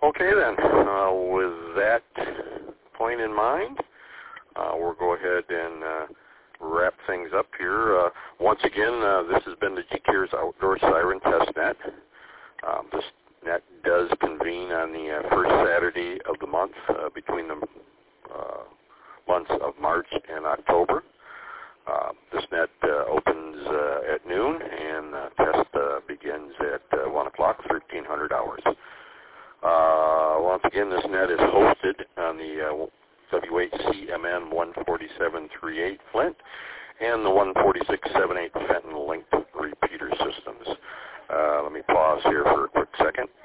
Okay then, with that point in mind, we'll go ahead and wrap things up here. Once again, this has been the GCARES Outdoor Siren Test Net. This net does convene on the first Saturday of the month between the months of March and October. This net opens at noon, and test begins at 1 o'clock, 1300 hours. Once again, this net is hosted on the WHCMN 14738 Flint and the 14678 Fenton linked repeater systems. Let me pause here for a quick second.